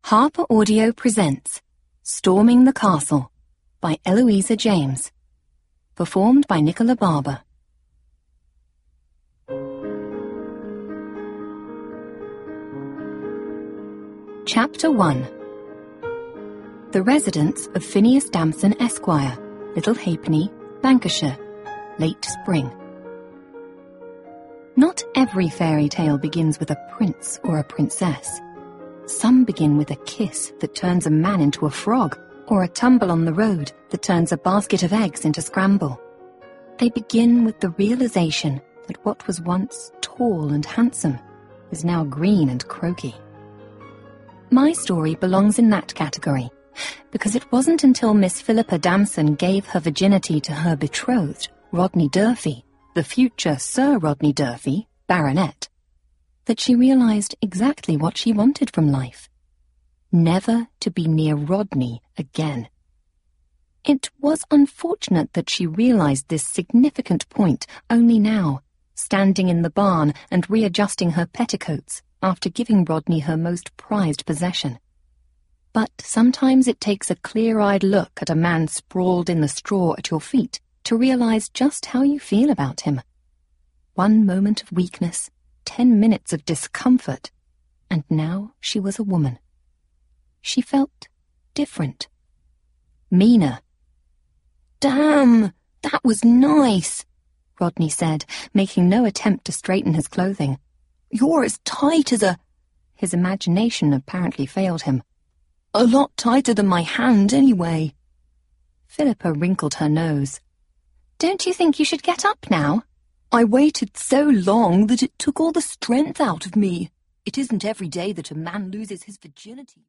Harper Audio presents Storming the Castle by Eloisa James. Performed by Nicola Barber. Chapter 1. The residence of Phineas Damson, Esquire, Little Halfpenny, Lancashire, late spring. Not every fairy tale begins with a prince or a princess. Some begin with a kiss that turns a man into a frog, or a tumble on the road that turns a basket of eggs into scramble. They begin with the realization that what was once tall and handsome is now green and croaky. My story belongs in that category, because it wasn't until Miss Philippa Damson gave her virginity to her betrothed, Rodney Durfey, the future Sir Rodney Durfey, Baronet, that she realized exactly what she wanted from life. Never to be near Rodney again. It was unfortunate that she realized this significant point only now, standing in the barn and readjusting her petticoats after giving Rodney her most prized possession. But sometimes it takes a clear-eyed look at a man sprawled in the straw at your feet to realize just how you feel about him. One moment of weakness, 10 minutes of discomfort, and now she was a woman. She felt different. Meaner. "Damn, that was nice," Rodney said, making no attempt to straighten his clothing. "You're as tight as a—" His imagination apparently failed him. "A lot tighter than my hand, anyway." Philippa wrinkled her nose. "Don't you think you should get up now?" "I waited so long that it took all the strength out of me. It isn't every day that a man loses his virginity."